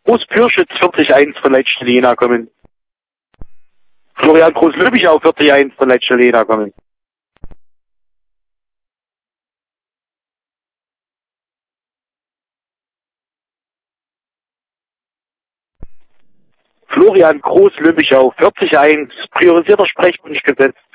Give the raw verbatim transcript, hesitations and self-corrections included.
Groß Pürschütz vierzig eins von Leitsch-Helena kommen. Florian Groß-Lübbichau vierzig eins von Leitsch-Helena kommen. Florian Groß-Lübbichau vierzig eins, priorisierter Sprechwunsch gesetzt.